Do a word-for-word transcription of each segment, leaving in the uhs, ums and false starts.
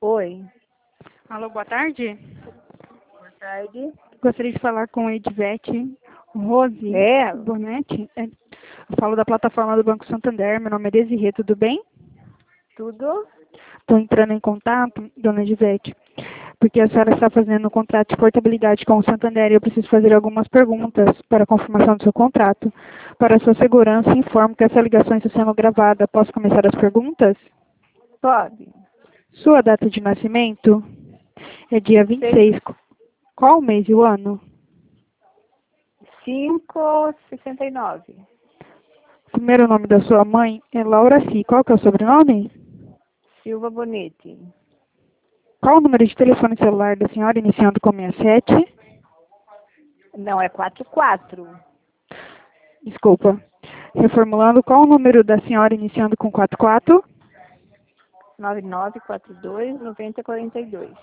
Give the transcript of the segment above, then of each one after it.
Oi, Alô, boa tarde. boa tarde. Gostaria de falar com a Edvete Rose É, Bonetti. É, Eu falo da plataforma do Banco Santander. Meu nome é Desirê, tudo bem? tudo? Estou entrando em contato, dona Edvete, porque a senhora está fazendo um contrato de portabilidade com o Santander e eu preciso fazer algumas perguntas para a confirmação do seu contrato. Para a sua segurança, informo que essa ligação está sendo gravada. Posso começar as perguntas? Pode. Sua data de nascimento é dia vinte e seis. Qual o mês e o ano? cinco sessenta e nove. O primeiro nome da sua mãe é Laura C. Qual que é o sobrenome? Silva Bonetti. Qual o número de telefone celular da senhora iniciando com sessenta e sete? Não, é quatro quatro. Desculpa. Reformulando, qual o número da senhora iniciando com quarenta e quatro? nove nove quatro dois nove zero quatro dois.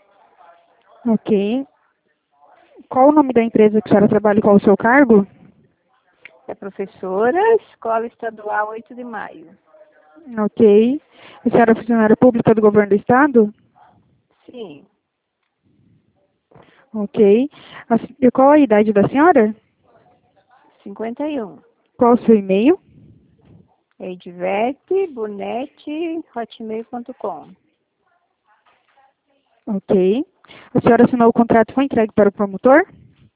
Ok. Qual o nome da empresa que a senhora trabalha e qual o seu cargo? É professora, Escola Estadual oito de maio. Ok. A senhora é funcionária pública do governo do estado? Sim. Ok. A se- e qual a idade da senhora? cinquenta e um. Qual o seu e-mail? É edvete bonetti hotmail ponto com. Ok. A senhora assinou o contrato e foi entregue para o promotor?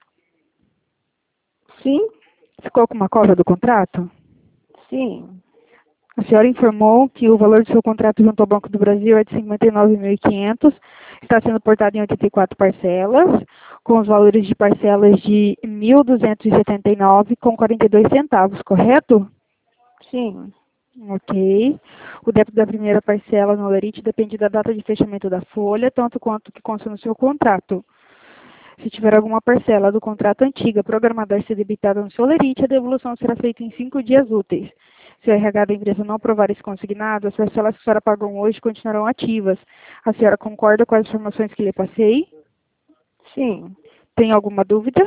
Sim? Ficou com uma cópia do contrato? Sim. A senhora informou que o valor do seu contrato junto ao Banco do Brasil é de cinquenta e nove mil e quinhentos, está sendo portado em oitenta e quatro parcelas, com os valores de parcelas de mil duzentos e setenta e nove com quarenta e dois centavos, correto? Sim. Ok. O débito da primeira parcela no Lerite depende da data de fechamento da folha, tanto quanto que consta no seu contrato. Se tiver alguma parcela do contrato antiga programada a ser debitada no seu Lerite, a devolução será feita em cinco dias úteis. Se o R H da empresa não aprovar esse consignado, as parcelas que a senhora pagou hoje continuarão ativas. A senhora concorda com as informações que lhe passei? Sim. Tem alguma dúvida?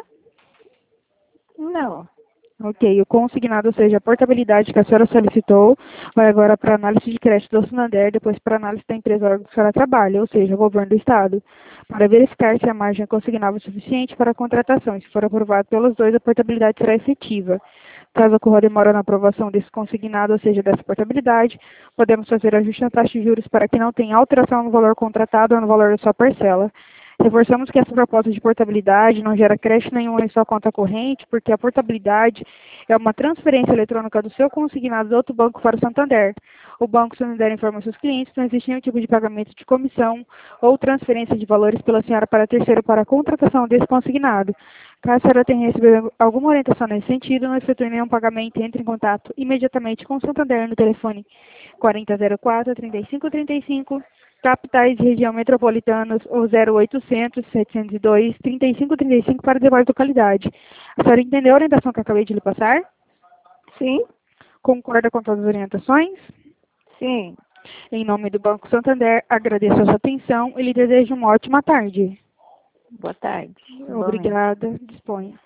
Não. Ok, o consignado, ou seja, a portabilidade que a senhora solicitou, vai agora para análise de crédito do Santander, depois para análise da empresa órgão que a senhora trabalha, ou seja, o governo do Estado, para verificar se a margem é consignável o suficiente para a contratação. E se for aprovado pelos dois, a portabilidade será efetiva. Caso ocorra demora na aprovação desse consignado, ou seja, dessa portabilidade, podemos fazer ajuste na taxa de juros para que não tenha alteração no valor contratado ou no valor da sua parcela. Reforçamos que essa proposta de portabilidade não gera crédito nenhum em sua conta corrente, porque a portabilidade é uma transferência eletrônica do seu consignado do outro banco para o Santander. O Banco Santander informa aos seus clientes que não existe nenhum tipo de pagamento de comissão ou transferência de valores pela senhora para terceiro para a contratação desse consignado. Caso a senhora tenha recebido alguma orientação nesse sentido, não efetue nenhum pagamento, entre em contato imediatamente com o Santander no telefone quarenta zero quatro, trinta e cinco trinta e cinco, capitais e região metropolitanas ou zero oitocentos, setecentos e dois, trinta e cinco trinta e cinco para demais localidade. A senhora entendeu a orientação que eu acabei de lhe passar? Sim? Concorda com todas as orientações? Sim. Em nome do Banco Santander, agradeço a sua atenção e lhe desejo uma ótima tarde. Boa tarde. Igualmente. Obrigada. Disponha.